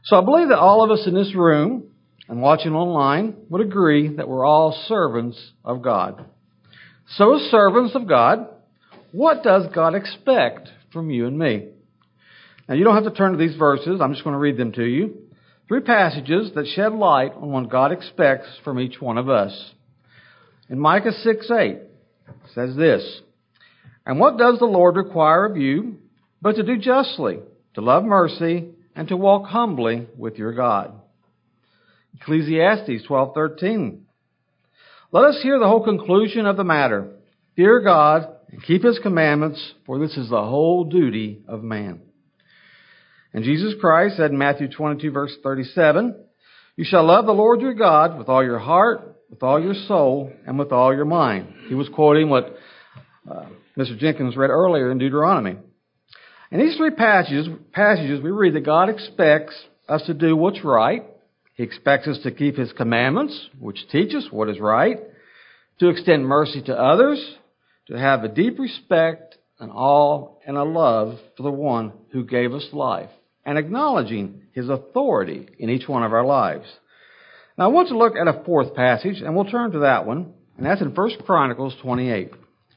So I believe that all of us in this room and watching online would agree that we're all servants of God. So as servants of God, what does God expect from you and me? Now you don't have to turn to these verses. I'm just going to read them to you. 3 passages that shed light on what God expects from each one of us. In Micah 6:8 says this, "And what does the Lord require of you but to do justly, to love mercy, and to walk humbly with your God?" Ecclesiastes 12:13, "Let us hear the whole conclusion of the matter. Fear God and keep His commandments, for this is the whole duty of man." And Jesus Christ said in Matthew 22 verse 37, "You shall love the Lord your God with all your heart, with all your soul, and with all your mind." He was quoting what Mr. Jenkins read earlier in Deuteronomy. In these 3 passages, we read that God expects us to do what's right. He expects us to keep His commandments, which teach us what is right, to extend mercy to others, to have a deep respect and awe and a love for the one who gave us life, and acknowledging His authority in each one of our lives. Now I want to look at a 4th passage, and we'll turn to that one, and that's in 1 Chronicles 28.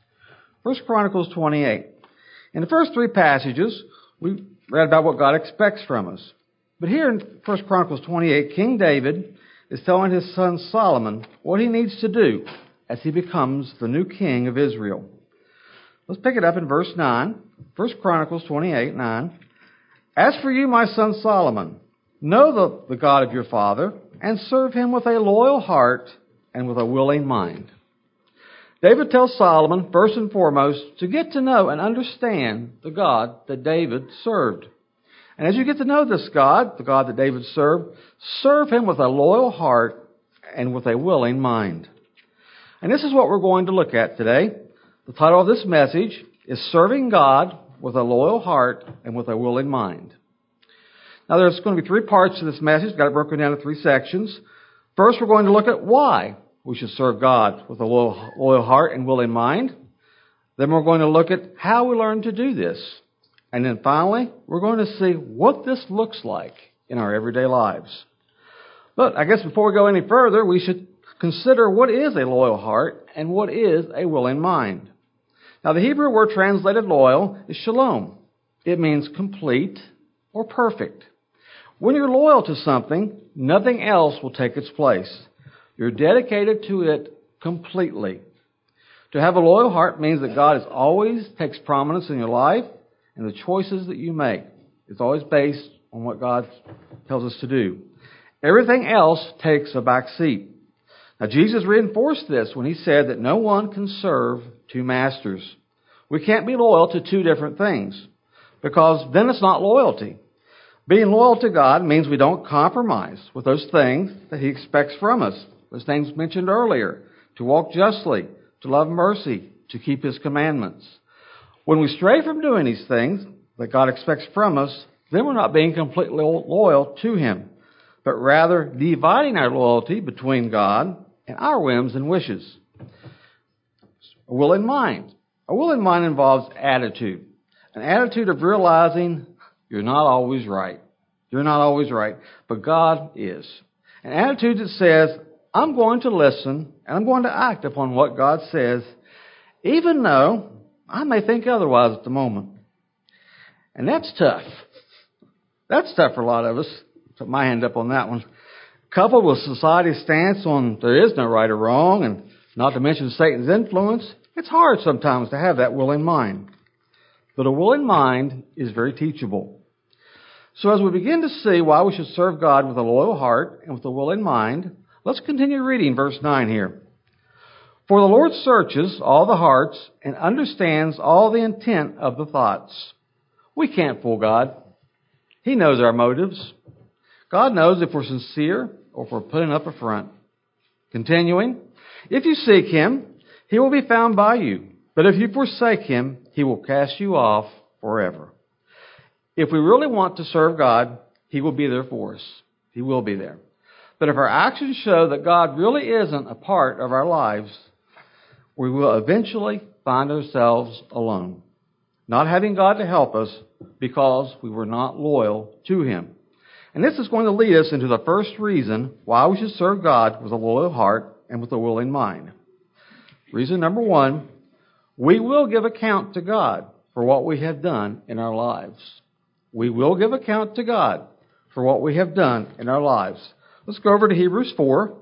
1 Chronicles 28. In the first 3 passages, we read about what God expects from us. But here in 1 Chronicles 28, King David is telling his son Solomon what he needs to do as he becomes the new king of Israel. Let's pick it up in verse 9. 1 Chronicles 28:9. "As for you, my son Solomon, know the God of your father, and serve Him with a loyal heart and with a willing mind." David tells Solomon, first and foremost, to get to know and understand the God that David served. And as you get to know this God, the God that David served, serve Him with a loyal heart and with a willing mind. And this is what we're going to look at today. The title of this message is Serving God with a Loyal Heart and with a Willing Mind. Now there's going to be 3 parts to this message. Got it broken down into 3 sections. First, we're going to look at why we should serve God with a loyal heart and willing mind. Then we're going to look at how we learn to do this. And then finally, we're going to see what this looks like in our everyday lives. But I guess before we go any further, we should consider what is a loyal heart and what is a willing mind. Now the Hebrew word translated loyal is shalom. It means complete or perfect. When you're loyal to something, nothing else will take its place. You're dedicated to it completely. To have a loyal heart means that God always takes prominence in your life, and the choices that you make is always based on what God tells us to do. Everything else takes a back seat. Now Jesus reinforced this when He said that no one can serve 2 masters. We can't be loyal to 2 different things, because then it's not loyalty. Being loyal to God means we don't compromise with those things that He expects from us. Those things mentioned earlier, to walk justly, to love mercy, to keep His commandments. When we stray from doing these things that God expects from us, then we're not being completely loyal to Him, but rather dividing our loyalty between God and our whims and wishes. A willing mind. A willing mind involves attitude. An attitude of realizing you're not always right. You're not always right, but God is. An attitude that says, I'm going to listen and I'm going to act upon what God says, even though I may think otherwise at the moment. And that's tough. That's tough for a lot of us. Put my hand up on that one. Coupled with society's stance on there is no right or wrong, and not to mention Satan's influence, it's hard sometimes to have that willing mind. But a willing mind is very teachable. So as we begin to see why we should serve God with a loyal heart and with a willing mind, let's continue reading verse 9 here. "For the Lord searches all the hearts and understands all the intent of the thoughts." We can't fool God. He knows our motives. God knows if we're sincere or if we're putting up a front. Continuing, "If you seek Him, He will be found by you. But if you forsake Him, He will cast you off forever." If we really want to serve God, He will be there for us. He will be there. But if our actions show that God really isn't a part of our lives, we will eventually find ourselves alone, not having God to help us because we were not loyal to Him. And this is going to lead us into the first reason why we should serve God with a loyal heart and with a willing mind. Reason number one, we will give account to God for what we have done in our lives. We will give account to God for what we have done in our lives. Let's go over to Hebrews 4.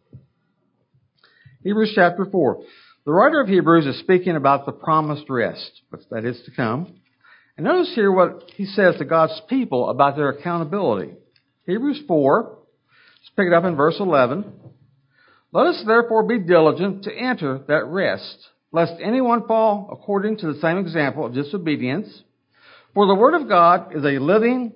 Hebrews chapter 4. The writer of Hebrews is speaking about the promised rest, that is to come. And notice here what he says to God's people about their accountability. Hebrews 4, let's pick it up in verse 11. Let us therefore be diligent to enter that rest, lest anyone fall according to the same example of disobedience. For the word of God is living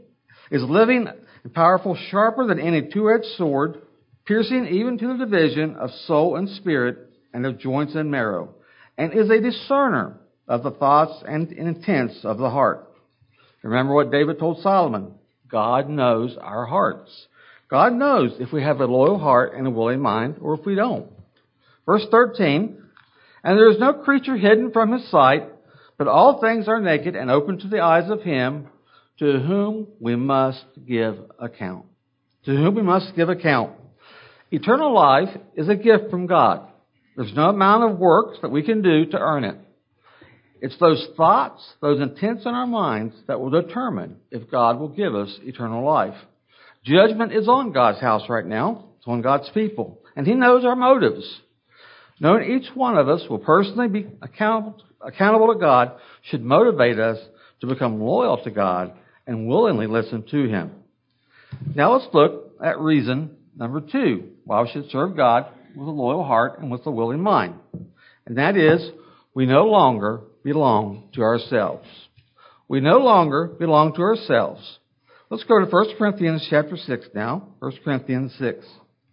and powerful, sharper than any two-edged sword, piercing even to the division of soul and spirit and of joints and marrow, and is a discerner of the thoughts and intents of the heart. Remember what David told Solomon. God knows our hearts. God knows if we have a loyal heart and a willing mind, or if we don't. Verse 13, and there is no creature hidden from his sight, but all things are naked and open to the eyes of him to whom we must give account. To whom we must give account. Eternal life is a gift from God. There's no amount of works that we can do to earn it. It's those thoughts, those intents in our minds that will determine if God will give us eternal life. Judgment is on God's house right now. It's on God's people. And He knows our motives. Knowing each one of us will personally be accountable to God should motivate us to become loyal to God and willingly listen to Him. Now let's look at reason number 2, why we should serve God with a loyal heart and with a willing mind. And that is, we no longer belong to ourselves. We no longer belong to ourselves. Let's go to 1 Corinthians chapter 6 now. 1 Corinthians 6.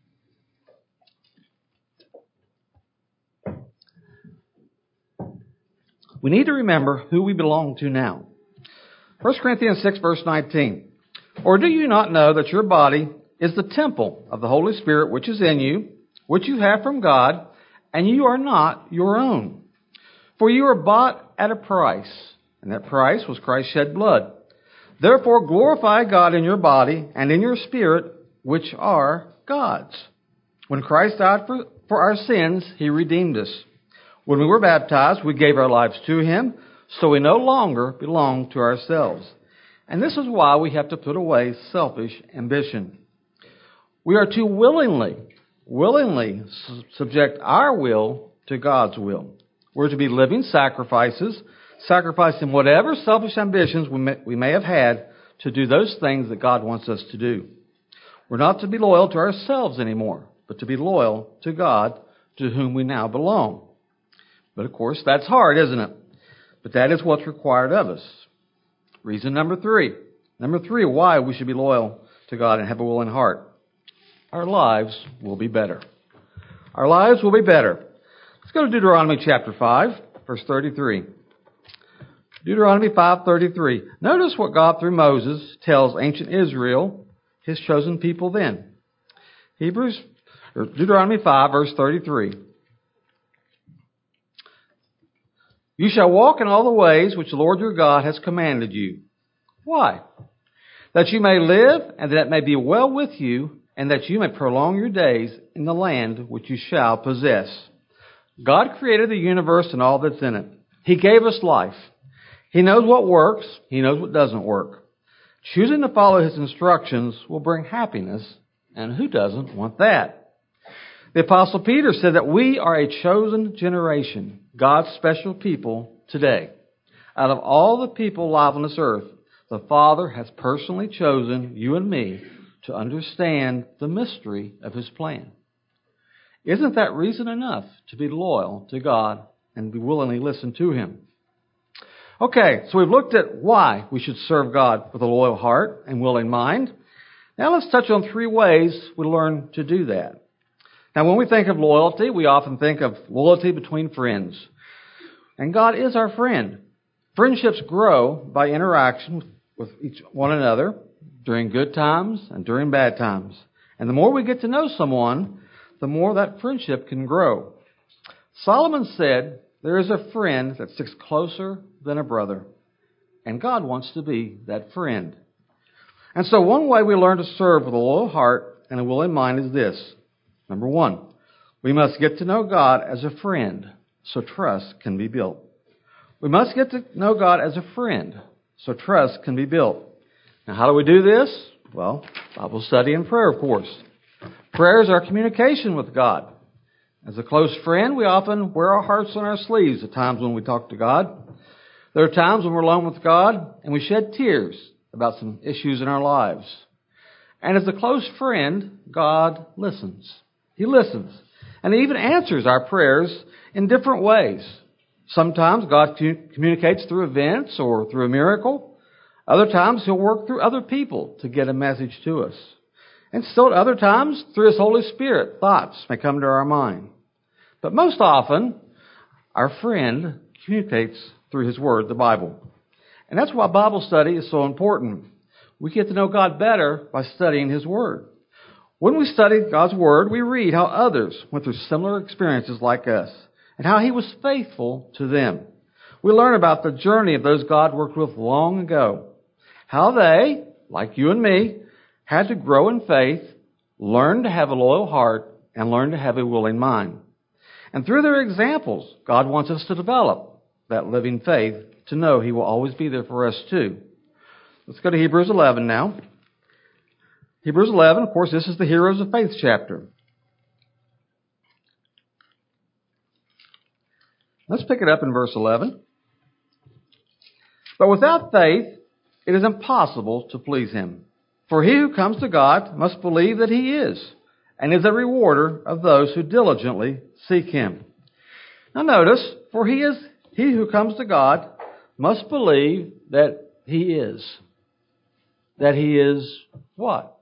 We need to remember who we belong to now. 1 Corinthians 6 verse 19. Or do you not know that your body is the temple of the Holy Spirit which is in you, which you have from God, and you are not your own? For you are bought at a price, and that price was Christ's shed blood. Therefore glorify God in your body and in your spirit, which are God's. When Christ died for our sins, He redeemed us. When we were baptized, we gave our lives to Him, so we no longer belong to ourselves. And this is why we have to put away selfish ambition. We are to willingly subject our will to God's will. We're to be living sacrifices, sacrificing whatever selfish ambitions we may have had to do those things that God wants us to do. We're not to be loyal to ourselves anymore, but to be loyal to God, to whom we now belong. But of course, that's hard, isn't it? But that is what's required of us. Reason number 3. Number 3, why we should be loyal to God and have a willing heart. Our lives will be better. Our lives will be better. Let's go to Deuteronomy chapter 5, verse 33. Deuteronomy 5:33. Notice what God through Moses tells ancient Israel, His chosen people then. Deuteronomy 5, verse 33. You shall walk in all the ways which the Lord your God has commanded you. Why? That you may live, and that it may be well with you, and that you may prolong your days in the land which you shall possess. God created the universe and all that's in it. He gave us life. He knows what works. He knows what doesn't work. Choosing to follow His instructions will bring happiness, and who doesn't want that? The Apostle Peter said that we are a chosen generation, God's special people today. Out of all the people alive on this earth, the Father has personally chosen you and me to understand the mystery of His plan. Isn't that reason enough to be loyal to God and be willingly listen to Him? Okay, so we've looked at why we should serve God with a loyal heart and willing mind. Now let's touch on 3 ways we learn to do that. Now when we think of loyalty, we often think of loyalty between friends. And God is our friend. Friendships grow by interaction with each one another during good times and during bad times. And the more we get to know someone, the more that friendship can grow. Solomon said, there is a friend that sticks closer than a brother. And God wants to be that friend. And so one way we learn to serve with a loyal heart and a willing mind is this. Number one, we must get to know God as a friend so trust can be built. We must get to know God as a friend so trust can be built. Now, how do we do this? Well, Bible study and prayer, of course. Prayer is our communication with God. As a close friend, we often wear our hearts on our sleeves at times when we talk to God. There are times when we're alone with God and we shed tears about some issues in our lives. And as a close friend, God listens. He listens. And He even answers our prayers in different ways. Sometimes God communicates through events or through a miracle. Other times He'll work through other people to get a message to us. And still at other times, through His Holy Spirit, thoughts may come to our mind. But most often, our friend communicates through His Word, the Bible. And that's why Bible study is so important. We get to know God better by studying His Word. When we study God's Word, we read how others went through similar experiences like us and how He was faithful to them. We learn about the journey of those God worked with long ago. How they, like you and me, had to grow in faith, learn to have a loyal heart, and learn to have a willing mind. And through their examples, God wants us to develop that living faith to know He will always be there for us too. Let's go to Hebrews 11 now. Hebrews 11, of course, this is the Heroes of Faith chapter. Let's pick it up in verse 11. But without faith, it is impossible to please Him. For he who comes to God must believe that He is, and is a rewarder of those who diligently seek Him. Now notice, for he who comes to God must believe that He is. That He is what?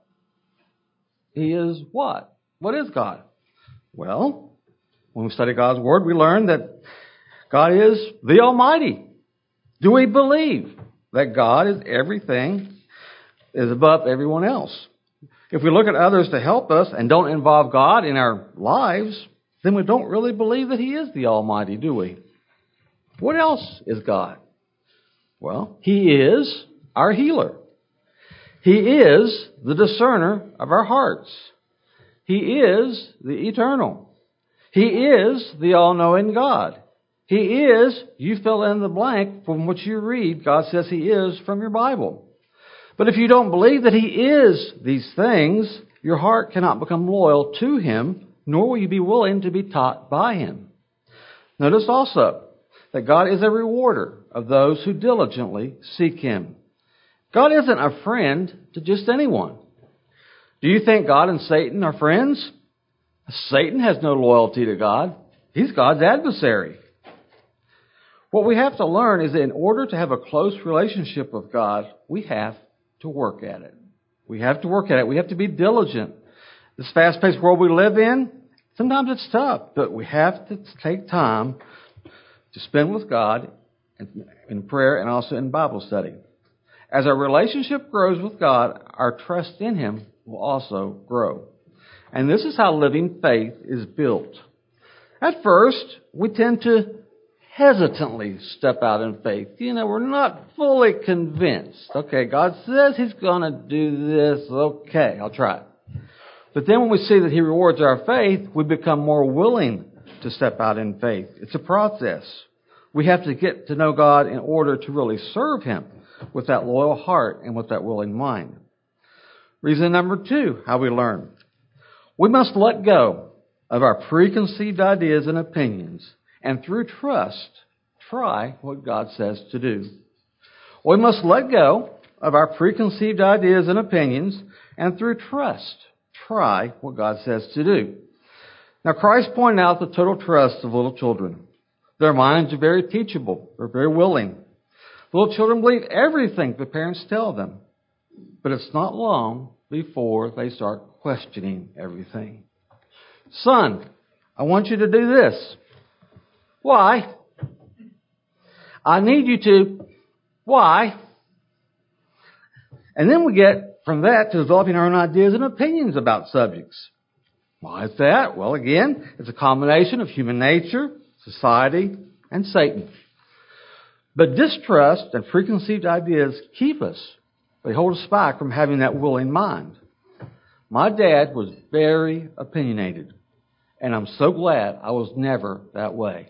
He is what? What is God? Well, when we study God's Word, we learn that God is the Almighty. Do we believe that God is everything, is above everyone else? If we look at others to help us and don't involve God in our lives, then we don't really believe that He is the Almighty, do we? What else is God? Well, He is our healer. He is the discerner of our hearts. He is the eternal. He is the all-knowing God. He is, you fill in the blank from what you read, God says He is from your Bible. But if you don't believe that He is these things, your heart cannot become loyal to Him, nor will you be willing to be taught by Him. Notice also that God is a rewarder of those who diligently seek Him. God isn't a friend to just anyone. Do you think God and Satan are friends? Satan has no loyalty to God. He's God's adversary. What we have to learn is that in order to have a close relationship with God, we have to work at it. We have to work at it. We have to be diligent. This fast-paced world we live in, sometimes it's tough, but we have to take time to spend with God in prayer and also in Bible study. As our relationship grows with God, our trust in Him will also grow. And this is how living faith is built. At first, we tend to hesitantly step out in faith. We're not fully convinced. Okay, God says He's going to do this. Okay, I'll try it. But then when we see that He rewards our faith, we become more willing to step out in faith. It's a process. We have to get to know God in order to really serve Him with that loyal heart and with that willing mind. Reason number 2, how we learn. We must let go of our preconceived ideas and opinions, and through trust, try what God says to do. We must let go of our preconceived ideas and opinions, and through trust, try what God says to do. Now, Christ pointed out the total trust of little children. Their minds are very teachable. They're very willing. Little children believe everything the parents tell them. But it's not long before they start questioning everything. Son, I want you to do this. Why? I need you to. Why? And then we get from that to developing our own ideas and opinions about subjects. Why is that? Well, again, it's a combination of human nature, society, and Satan. But distrust and preconceived ideas keep us They hold us back from having that willing mind. My dad was very opinionated, and I'm so glad I was never that way.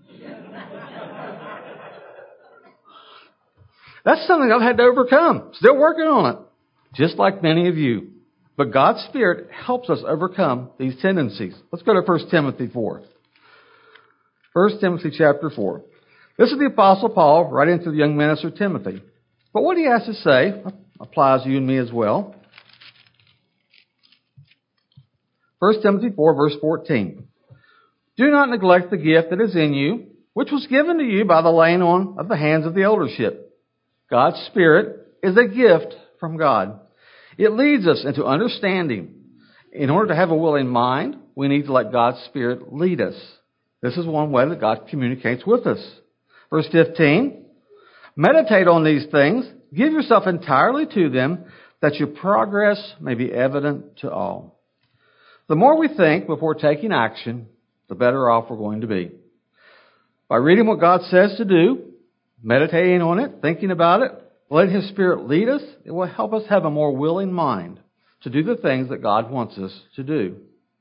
That's something I've had to overcome. Still working on it, just like many of you. But God's Spirit helps us overcome these tendencies. Let's go to 1 Timothy 4. 1 Timothy chapter 4. This is the Apostle Paul writing to the young minister Timothy. But what he has to say applies to you and me as well. 1 Timothy 4, verse 14. Do not neglect the gift that is in you, which was given to you by the laying on of the hands of the eldership. God's Spirit is a gift from God. It leads us into understanding. In order to have a willing mind, we need to let God's Spirit lead us. This is one way that God communicates with us. Verse 15, meditate on these things, give yourself entirely to them, that your progress may be evident to all. The more we think before taking action, the better off we're going to be. By reading what God says to do, meditating on it, thinking about it, letting His Spirit lead us, it will help us have a more willing mind to do the things that God wants us to do.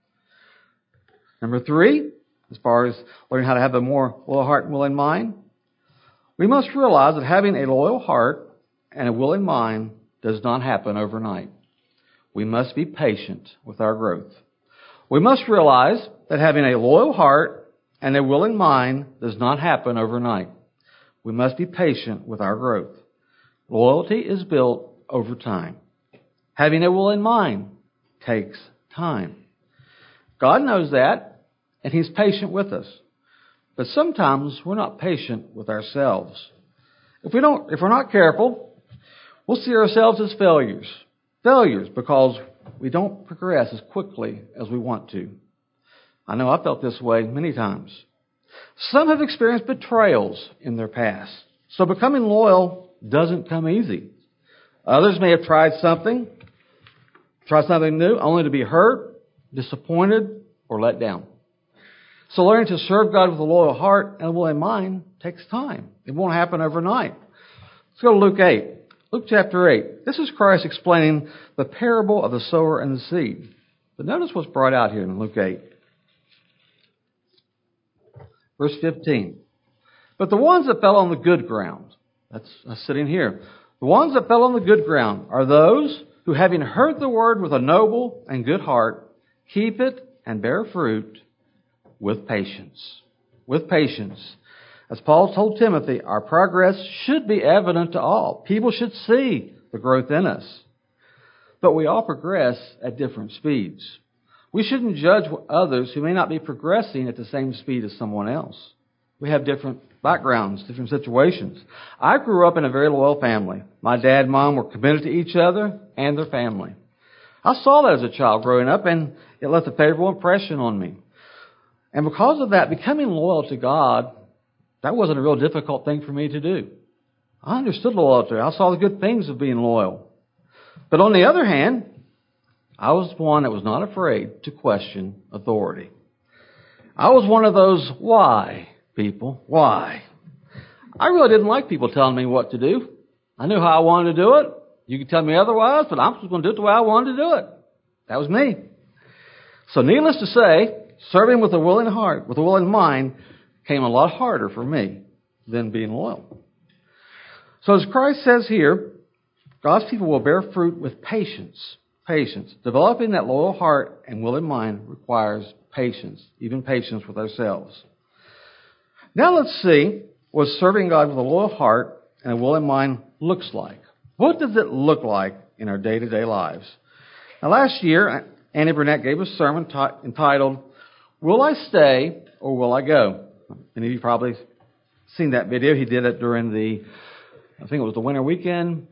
Number 3, as far as learning how to have a more loyal heart and willing mind, we must realize that having a loyal heart and a willing mind does not happen overnight. We must be patient with our growth. We must realize that having a loyal heart and a willing mind does not happen overnight. We must be patient with our growth. Loyalty is built over time. Having a willing mind takes time. God knows that, and He's patient with us. But sometimes we're not patient with ourselves. If we're not careful, we'll see ourselves as failures. Failures because we don't progress as quickly as we want to. I know I felt this way many times. Some have experienced betrayals in their past, so becoming loyal doesn't come easy. Others may have tried something new, only to be hurt, disappointed, or let down. So learning to serve God with a loyal heart and a willing mind takes time. It won't happen overnight. Let's go to Luke 8. Luke chapter 8. This is Christ explaining the parable of the sower and the seed. But notice what's brought out here in Luke 8. Verse 15. But the ones that fell on the good ground, that's sitting here. The ones that fell on the good ground are those who, having heard the word with a noble and good heart, keep it and bear fruit with patience. With patience. As Paul told Timothy, our progress should be evident to all. People should see the growth in us. But we all progress at different speeds. We shouldn't judge others who may not be progressing at the same speed as someone else. We have different backgrounds, different situations. I grew up in a very loyal family. My dad and mom were committed to each other and their family. I saw that as a child growing up, and it left a favorable impression on me. And because of that, becoming loyal to God, that wasn't a real difficult thing for me to do. I understood loyalty. I saw the good things of being loyal. But on the other hand, I was one that was not afraid to question authority. I was one of those why people. Why? I really didn't like people telling me what to do. I knew how I wanted to do it. You could tell me otherwise, but I'm just going to do it the way I wanted to do it. That was me. So needless to say, serving with a willing heart, with a willing mind, came a lot harder for me than being loyal. So as Christ says here, God's people will bear fruit with patience. Patience. Developing that loyal heart and willing mind requires patience, even patience with ourselves. Now let's see what serving God with a loyal heart and a willing mind looks like. What does it look like in our day-to-day lives? Now last year, Andy Burnett gave a sermon entitled, Will I Stay or Will I Go? Many of you probably seen that video. He did it during I think it was the winter weekend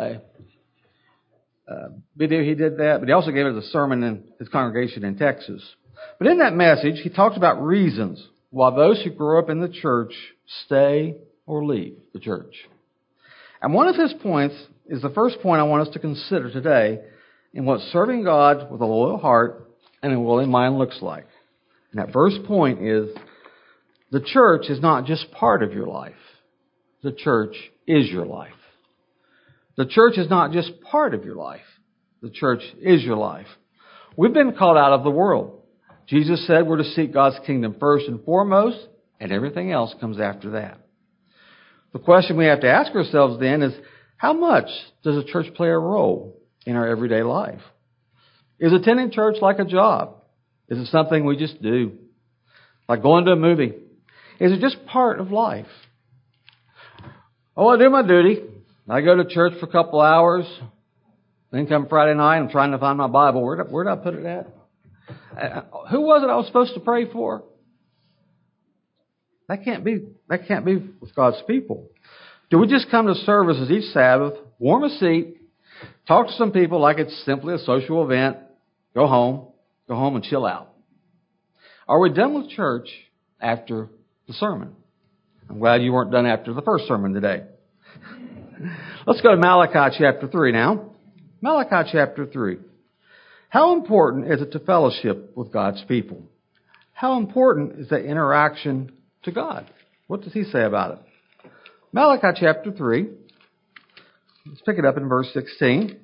video. He did that, but he also gave it as a sermon in his congregation in Texas. But in that message, he talked about reasons why those who grow up in the church stay or leave the church. And one of his points is the first point I want us to consider today in what serving God with a loyal heart and a willing mind looks like. And that first point is the church is not just part of your life. The church is your life. The church is not just part of your life. The church is your life. We've been called out of the world. Jesus said we're to seek God's kingdom first and foremost, and everything else comes after that. The question we have to ask ourselves then is, how much does a church play a role in our everyday life? Is attending church like a job? Is it something we just do? Like going to a movie? Is it just part of life? Oh, I do my duty. I go to church for a couple hours. Then come Friday night, I'm trying to find my Bible. Where did I put it at? Who was it I was supposed to pray for? That can't be with God's people. Do we just come to services each Sabbath, warm a seat, talk to some people like it's simply a social event, go home and chill out? Are we done with church after the sermon? I'm glad you weren't done after the first sermon today. Let's go to Malachi chapter 3 now. Malachi chapter 3. How important is it to fellowship with God's people? How important is that interaction to God? What does he say about it? Malachi chapter 3. Let's pick it up in verse 16.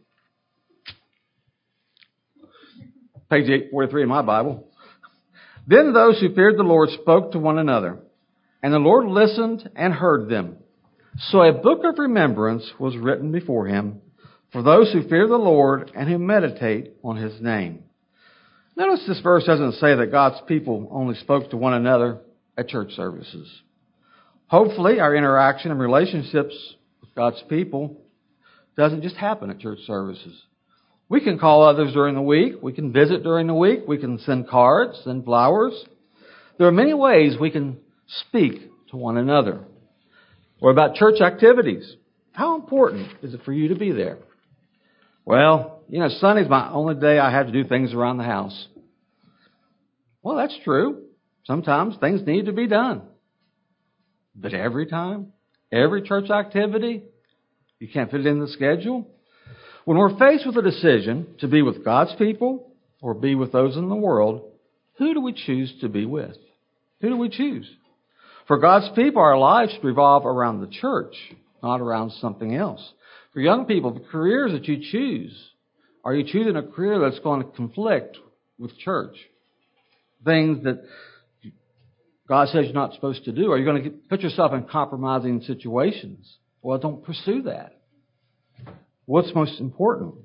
Page 843 in my Bible. Then those who feared the Lord spoke to one another, and the Lord listened and heard them. So a book of remembrance was written before him for those who fear the Lord and who meditate on his name. Notice this verse doesn't say that God's people only spoke to one another at church services. Hopefully, our interaction and relationships with God's people doesn't just happen at church services. We can call others during the week. We can visit during the week. We can send cards, send flowers. There are many ways we can speak to one another. What about church activities? How important is it for you to be there? Well, Sunday's my only day I have to do things around the house. Well, that's true. Sometimes things need to be done. But every time, every church activity, you can't fit it in the schedule. When we're faced with a decision to be with God's people or be with those in the world, who do we choose to be with? Who do we choose? For God's people, our lives should revolve around the church, not around something else. For young people, the careers that you choose, are you choosing a career that's going to conflict with church? Things that God says you're not supposed to do. Are you going to put yourself in compromising situations? Well, don't pursue that. What's most important?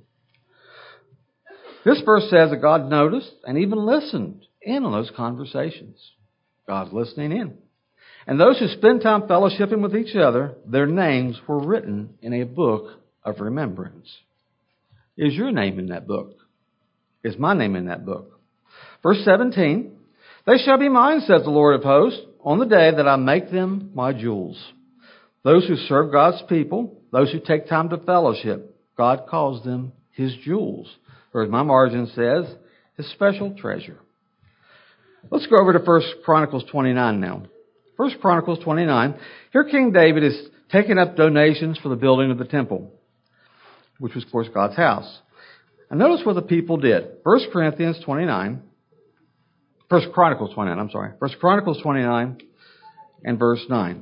This verse says that God noticed and even listened in on those conversations. God's listening in. And those who spend time fellowshipping with each other, their names were written in a book of remembrance. Is your name in that book? Is my name in that book? Verse 17, they shall be mine, says the Lord of hosts, on the day that I make them my jewels. Those who serve God's people, those who take time to fellowship, God calls them his jewels. Or as my margin says, his special treasure. Let's go over to 1 Chronicles 29 now. 1 Chronicles 29. Here King David is taking up donations for the building of the temple, which was, of course, God's house. And notice what the people did. 1 Chronicles 29 and verse 9.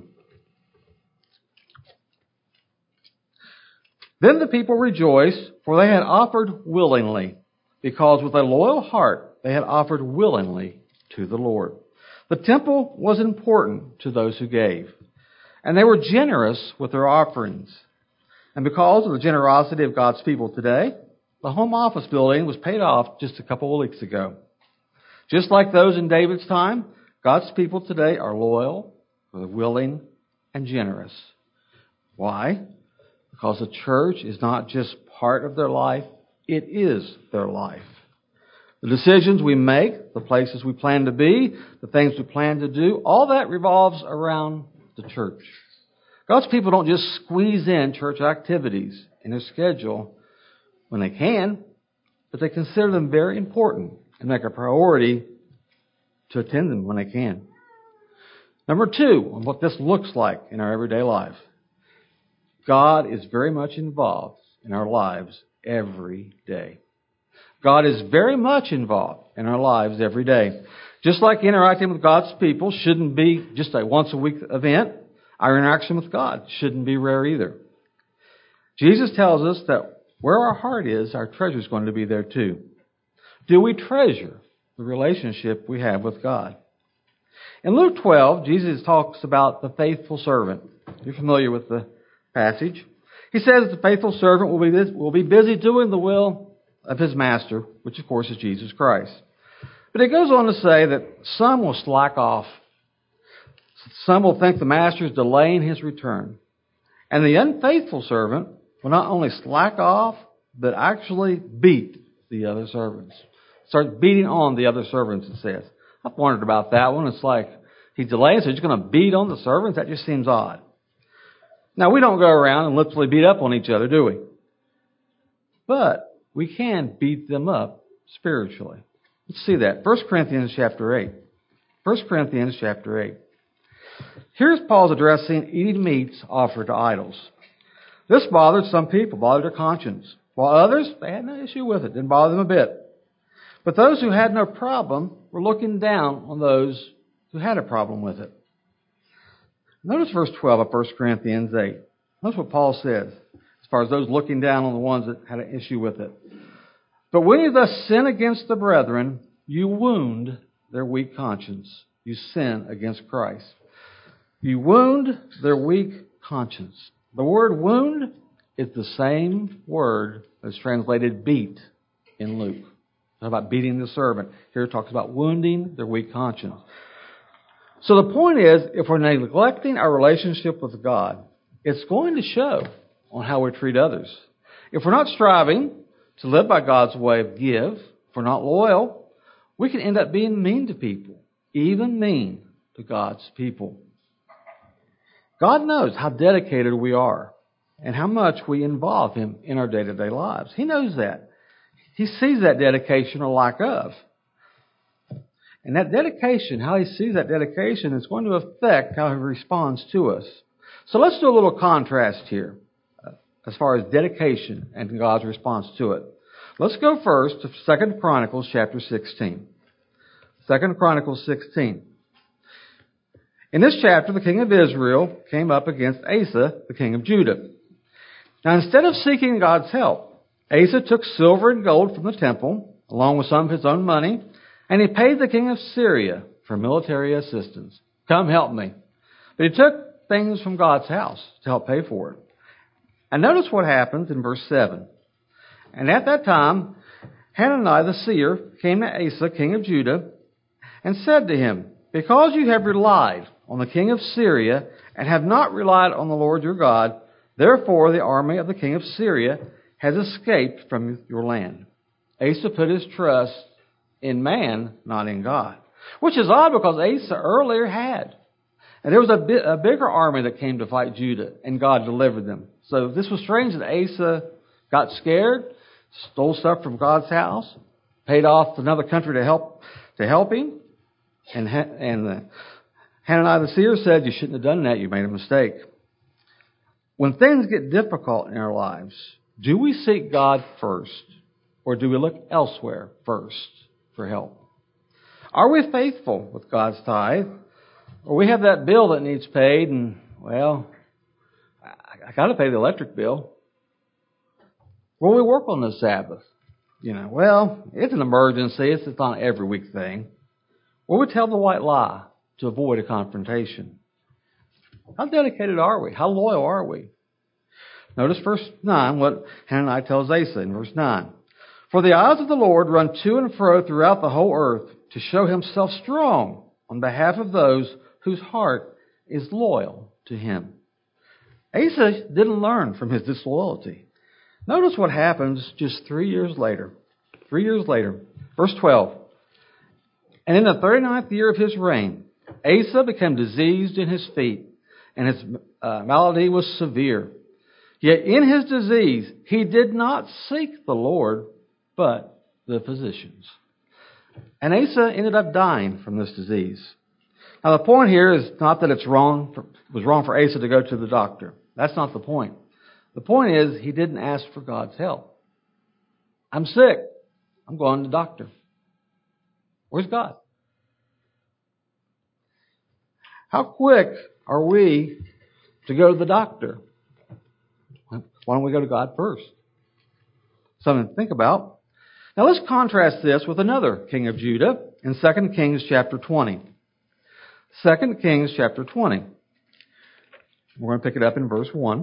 Then the people rejoiced, for they had offered willingly, because with a loyal heart they had offered willingly to the Lord. The temple was important to those who gave, and they were generous with their offerings. And because of the generosity of God's people today, the home office building was paid off just a couple of weeks ago. Just like those in David's time, God's people today are loyal, willing, and generous. Why? Because the church is not just part of their life, it is their life. The decisions we make, the places we plan to be, the things we plan to do, all that revolves around the church. God's people don't just squeeze in church activities in their schedule when they can, but they consider them very important and make a priority to attend them when they can. Number 2, on what this looks like in our everyday life. God is very much involved in our lives every day. God is very much involved in our lives every day. Just like interacting with God's people shouldn't be just a once-a-week event, our interaction with God shouldn't be rare either. Jesus tells us that where our heart is, our treasure is going to be there too. Do we treasure the relationship we have with God? In Luke 12, Jesus talks about the faithful servant. You're familiar with the passage. He says the faithful servant will be busy doing the will of his master, which of course is Jesus Christ. But it goes on to say that some will slack off. Some will think the master is delaying his return. And the unfaithful servant will not only slack off, but actually beat the other servants. Start beating on the other servants, it says. I've wondered about that one. It's like he's delaying, so he's going to beat on the servants? That just seems odd. Now, we don't go around and literally beat up on each other, do we? But we can beat them up spiritually. Let's see that. 1 Corinthians chapter 8. 1 Corinthians chapter 8. Here's Paul's addressing eating meats offered to idols. This bothered some people, bothered their conscience. While others, they had no issue with it. Didn't bother them a bit. But those who had no problem were looking down on those who had a problem with it. Notice verse 12 of 1 Corinthians 8. Notice what Paul says, as far as those looking down on the ones that had an issue with it. But when you thus sin against the brethren, you wound their weak conscience. You sin against Christ. You wound their weak conscience. The word wound is the same word that's translated beat in Luke. It's about beating the servant. Here it talks about wounding their weak conscience. So the point is, if we're neglecting our relationship with God, it's going to show on how we treat others. If we're not striving to live by God's way of give, if we're not loyal, we can end up being mean to people, even mean to God's people. God knows how dedicated we are and how much we involve Him in our day-to-day lives. He knows that. He sees that dedication or lack of. And that dedication, how He sees that dedication, is going to affect how He responds to us. So let's do a little contrast here as far as dedication and God's response to it. Let's go first to 2 Chronicles chapter 16. 2 Chronicles 16. In this chapter, the king of Israel came up against Asa, the king of Judah. Now, instead of seeking God's help, Asa took silver and gold from the temple, along with some of his own money, and he paid the king of Syria for military assistance. Come help me. But he took things from God's house to help pay for it. And notice what happens in verse 7. And at that time, Hananiah the seer came to Asa, king of Judah, and said to him, because you have relied on the king of Syria and have not relied on the Lord your God, therefore the army of the king of Syria has escaped from your land. Asa put his trust in man, not in God. Which is odd because Asa earlier had. And there was a bigger army that came to fight Judah, and God delivered them. So this was strange that Asa got scared, stole stuff from God's house, paid off another country to help him. And Hananiah the seer said, you shouldn't have done that. You made a mistake. When things get difficult in our lives, do we seek God first, or do we look elsewhere first for help? Are we faithful with God's tithe? Or we have that bill that needs paid and, well, I got to pay the electric bill. Will we work on the Sabbath? Well, it's an emergency. It's not an every week thing. Will we tell the white lie to avoid a confrontation? How dedicated are we? How loyal are we? Notice verse 9, what Hananiah tells Asa in verse 9. For the eyes of the Lord run to and fro throughout the whole earth to show Himself strong on behalf of those whose heart is loyal to Him. Asa didn't learn from his disloyalty. Notice what happens just 3 years later. 3 years later, verse 12. And in the 39th year of his reign, Asa became diseased in his feet, and his malady was severe. Yet in his disease, he did not seek the Lord, but the physicians. And Asa ended up dying from this disease. Now the point here is not that it was wrong for Asa to go to the doctor. That's not the point. The point is he didn't ask for God's help. I'm sick. I'm going to the doctor. Where's God? How quick are we to go to the doctor Why don't we go to God first? Something to think about. Now let's contrast this with another king of Judah in 2 Kings chapter 20. 2 Kings chapter 20. We're going to pick it up in verse 1.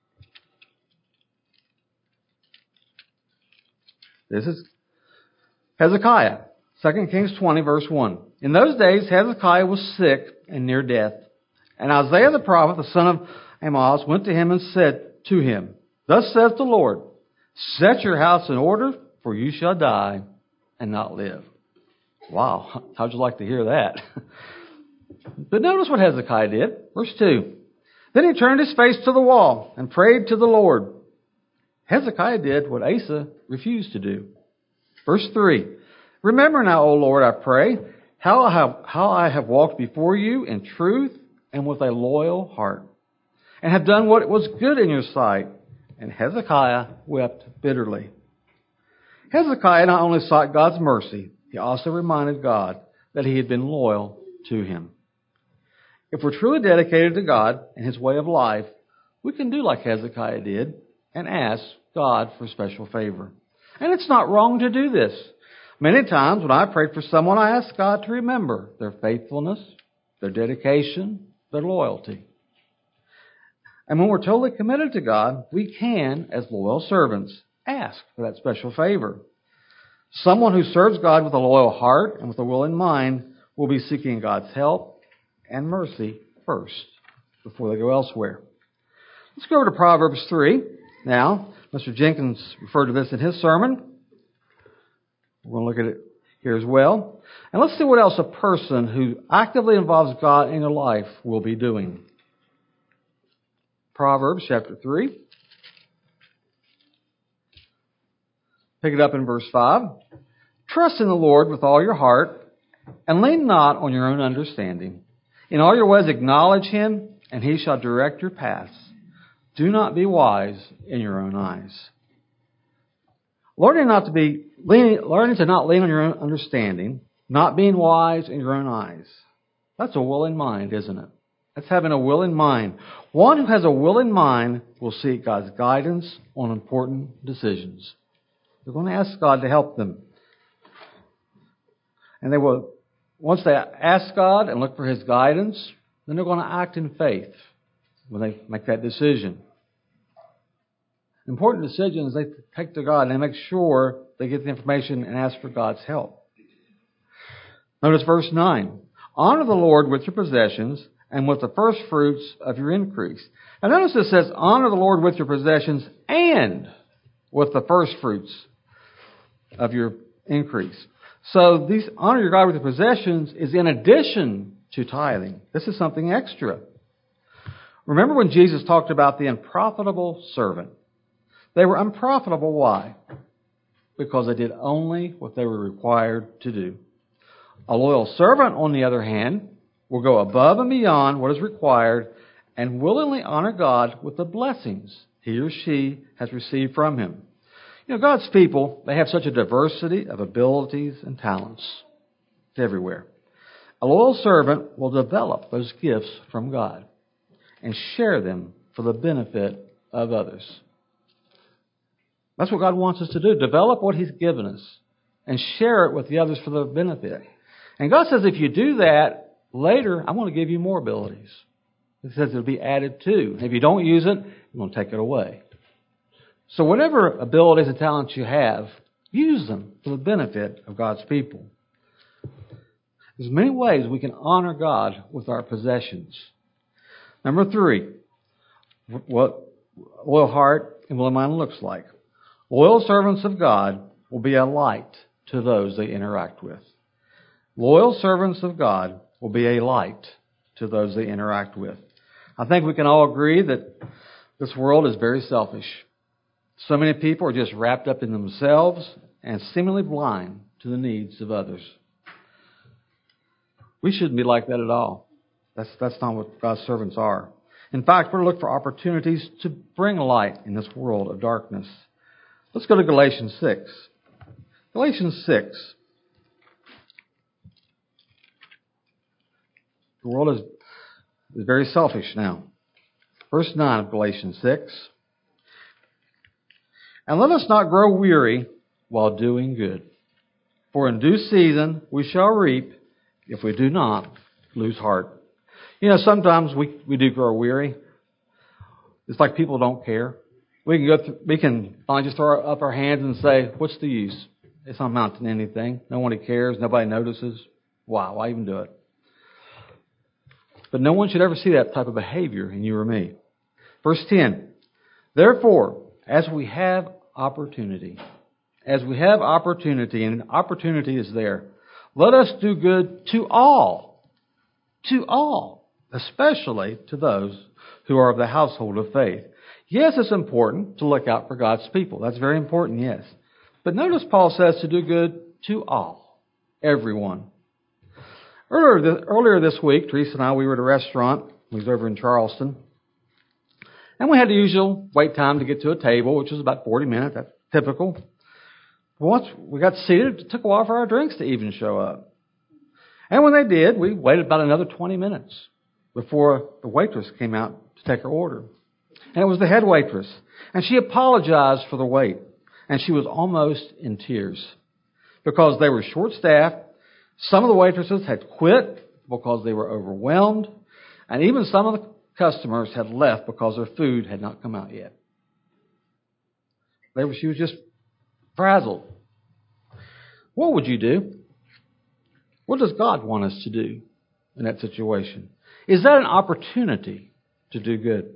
This is Hezekiah. 2 Kings 20, verse 1. In those days, Hezekiah was sick and near death. And Isaiah the prophet, the son of Amoz, went to him and said to him, Thus saith the Lord, Set your house in order, for you shall die and not live. Wow, how'd you like to hear that? But notice what Hezekiah did. Verse 2. Then he turned his face to the wall and prayed to the Lord. Hezekiah did what Asa refused to do. Verse 3. Remember now, O Lord, I pray, how I have walked before you in truth and with a loyal heart, and have done what was good in your sight. And Hezekiah wept bitterly. Hezekiah not only sought God's mercy, he also reminded God that he had been loyal to him. If we're truly dedicated to God and His way of life, we can do like Hezekiah did and ask God for special favor. And it's not wrong to do this. Many times when I prayed for someone, I asked God to remember their faithfulness, their dedication, their loyalty. And when we're totally committed to God, we can, as loyal servants, ask for that special favor. Someone who serves God with a loyal heart and with a willing mind will be seeking God's help and mercy first before they go elsewhere. Let's go over to Proverbs 3. Now, Mr. Jenkins referred to this in his sermon. We're going to look at it here as well. And let's see what else a person who actively involves God in their life will be doing. Proverbs chapter 3. Pick it up in verse 5. Trust in the Lord with all your heart, and lean not on your own understanding. In all your ways acknowledge Him, and He shall direct your paths. Do not be wise in your own eyes. Learning to not lean on your own understanding, not being wise in your own eyes. That's a willing mind, isn't it? That's having a willing mind. One who has a willing mind will seek God's guidance on important decisions. They're going to ask God to help them. And they will, once they ask God and look for His guidance, then they're going to act in faith when they make that decision. Important decisions they take to God and they make sure they get the information and ask for God's help. Notice verse 9. Honor the Lord with your possessions and with the first fruits of your increase. Now notice it says, honor the Lord with your possessions and with the first fruits of your increase. So these honor your God with your possessions is in addition to tithing. This is something extra. Remember when Jesus talked about the unprofitable servant? They were unprofitable. Why? Because they did only what they were required to do. A loyal servant, on the other hand, will go above and beyond what is required and willingly honor God with the blessings he or she has received from Him. You know, God's people, they have such a diversity of abilities and talents. It's everywhere. A loyal servant will develop those gifts from God and share them for the benefit of others. That's what God wants us to do. Develop what He's given us and share it with the others for their benefit. And God says if you do that, later I'm going to give you more abilities. He says it'll be added to. If you don't use it, I'm going to take it away. So whatever abilities and talents you have, use them for the benefit of God's people. There's many ways we can honor God with our possessions. Number 3, what loyal heart and willing mind looks like. Loyal servants of God will be a light to those they interact with. Loyal servants of God will be a light to those they interact with. I think we can all agree that this world is very selfish. So many people are just wrapped up in themselves and seemingly blind to the needs of others. We shouldn't be like that at all. That's not what God's servants are. In fact, we're to look for opportunities to bring light in this world of darkness. Let's go to Galatians 6. Galatians 6. The world is very selfish now. Verse 9 of Galatians 6. And let us not grow weary while doing good. For in due season we shall reap if we do not lose heart. Sometimes we do grow weary. It's like people don't care. We can finally just throw up our hands and say, what's the use? It's not amounting to anything. Nobody cares. Nobody notices. Why even do it? But no one should ever see that type of behavior in you or me. Verse 10, therefore, as we have opportunity, and opportunity is there, let us do good to all, especially to those who are of the household of faith. Yes, it's important to look out for God's people. That's very important, yes. But notice Paul says to do good to all, everyone. Earlier this week, Teresa and I, we were at a restaurant. We was over in Charleston. And we had the usual wait time to get to a table, which was about 40 minutes. That's typical. Once we got seated, it took a while for our drinks to even show up. And when they did, we waited about another 20 minutes before the waitress came out to take her order. And it was the head waitress. And she apologized for the wait. And she was almost in tears because they were short-staffed. Some of the waitresses had quit because they were overwhelmed. And even some of the customers had left because their food had not come out yet. She was just frazzled. What would you do? What does God want us to do in that situation? Is that an opportunity to do good?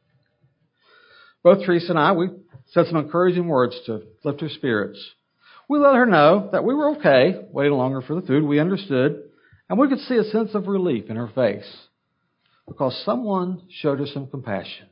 Both Teresa and I, we said some encouraging words to lift her spirits. We let her know that we were okay waiting longer for the food. We understood. And we could see a sense of relief in her face because someone showed her some compassion.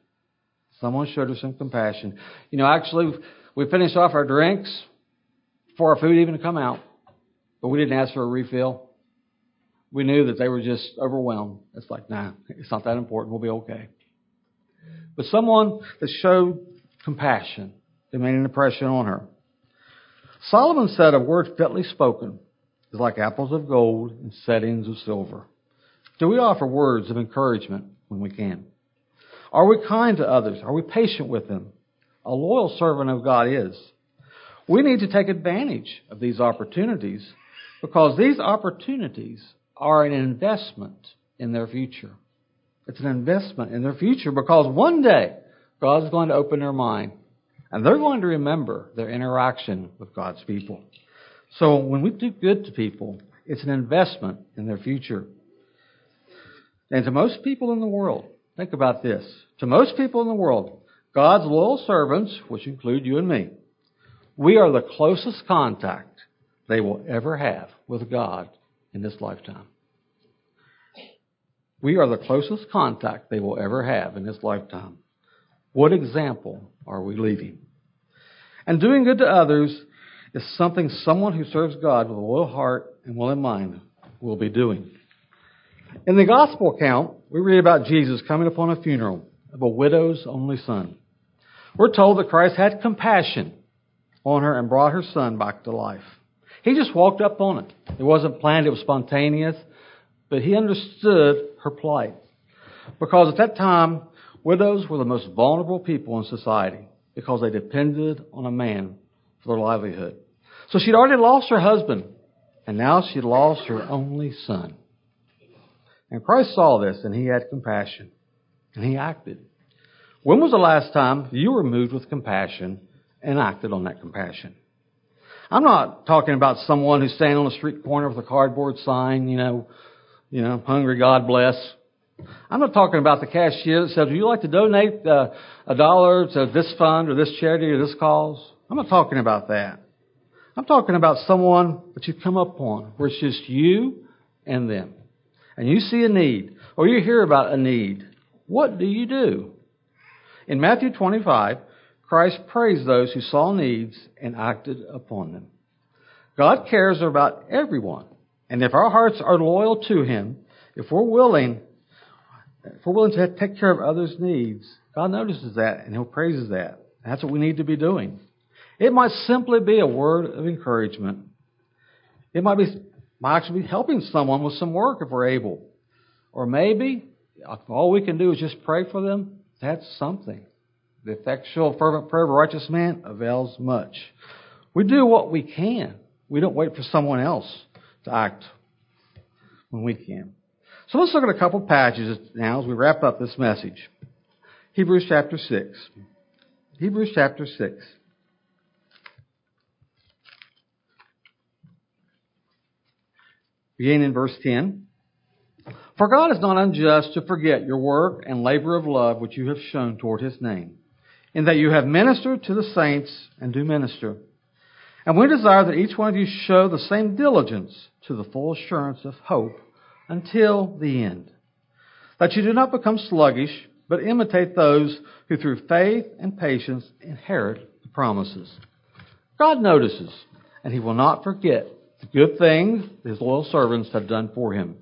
Actually, we finished off our drinks before our food even come out. But we didn't ask for a refill. We knew that they were just overwhelmed. It's like, nah, it's not that important. We'll be okay. But someone that showed compassion, they made an impression on her. Solomon said, a word fitly spoken is like apples of gold and settings of silver. Do we offer words of encouragement when we can? Are we kind to others? Are we patient with them? A loyal servant of God is. We need to take advantage of these opportunities because these opportunities are an investment in their future. It's an investment in their future because one day God is going to open their mind and they're going to remember their interaction with God's people. So when we do good to people, it's an investment in their future. And to most people in the world, think about this. To most people in the world, God's loyal servants, which include you and me, we are the closest contact they will ever have with God in this lifetime. We are the closest contact they will ever have in this lifetime. What example are we leaving? And doing good to others is something someone who serves God with a loyal heart and willing mind will be doing. In the gospel account, we read about Jesus coming upon a funeral of a widow's only son. We're told that Christ had compassion on her and brought her son back to life. He just walked up on it. It wasn't planned, it was spontaneous, but he understood her plight. Because at that time, widows were the most vulnerable people in society because they depended on a man for their livelihood. So she'd already lost her husband, and now she'd lost her only son. And Christ saw this, and he had compassion, and he acted. When was the last time you were moved with compassion and acted on that compassion? I'm not talking about someone who's standing on the street corner with a cardboard sign, hungry, God bless. I'm not talking about the cashier that says, would you like to donate $1 to this fund or this charity or this cause? I'm not talking about that. I'm talking about someone that you come upon where it's just you and them. And you see a need or you hear about a need. What do you do? In Matthew 25, Christ praised those who saw needs and acted upon them. God cares about everyone. And if our hearts are loyal to Him, if we're willing to take care of others' needs, God notices that and He'll praise that. That's what we need to be doing. It might simply be a word of encouragement. It might actually be helping someone with some work if we're able. Or maybe all we can do is just pray for them. That's something. The effectual, fervent prayer of a righteous man avails much. We do what we can. We don't wait for someone else to act when we can. So let's look at a couple passages now as we wrap up this message. Hebrews chapter 6. Hebrews chapter 6. Beginning in verse 10. For God is not unjust to forget your work and labor of love which you have shown toward His name, in that you have ministered to the saints and do minister. And we desire that each one of you show the same diligence to the full assurance of hope until the end, that you do not become sluggish, but imitate those who through faith and patience inherit the promises. God notices, and He will not forget the good things His loyal servants have done for Him.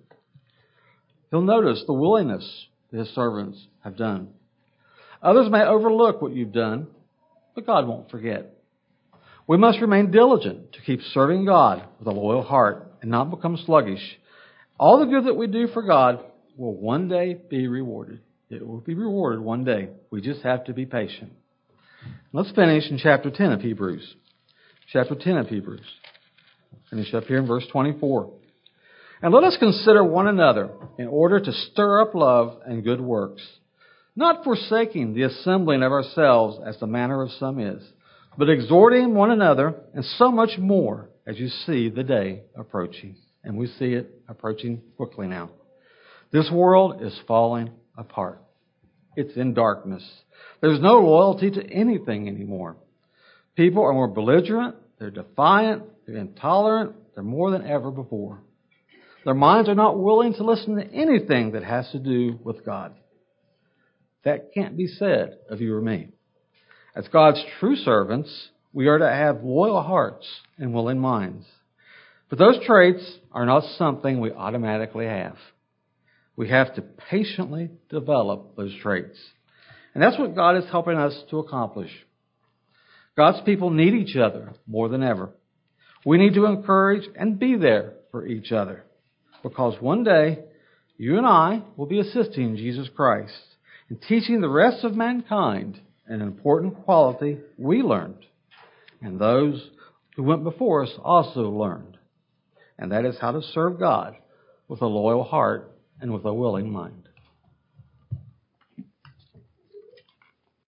He'll notice the willingness that His servants have done. Others may overlook what you've done, but God won't forget. We must remain diligent to keep serving God with a loyal heart and not become sluggish. All the good that we do for God will one day be rewarded. It will be rewarded one day. We just have to be patient. Let's finish in chapter 10 of Hebrews. Chapter 10 of Hebrews. Finish up here in verse 24. And let us consider one another in order to stir up love and good works, not forsaking the assembling of ourselves as the manner of some is, but exhorting one another, and so much more as you see the day approaching. And we see it approaching quickly now. This world is falling apart. It's in darkness. There's no loyalty to anything anymore. People are more belligerent, they're defiant, they're intolerant, they're more than ever before. Their minds are not willing to listen to anything that has to do with God. That can't be said of you or me. As God's true servants, we are to have loyal hearts and willing minds. But those traits are not something we automatically have. We have to patiently develop those traits. And that's what God is helping us to accomplish. God's people need each other more than ever. We need to encourage and be there for each other. Because one day, you and I will be assisting Jesus Christ in teaching the rest of mankind an important quality we learned, and those who went before us also learned. And that is how to serve God with a loyal heart and with a willing mind.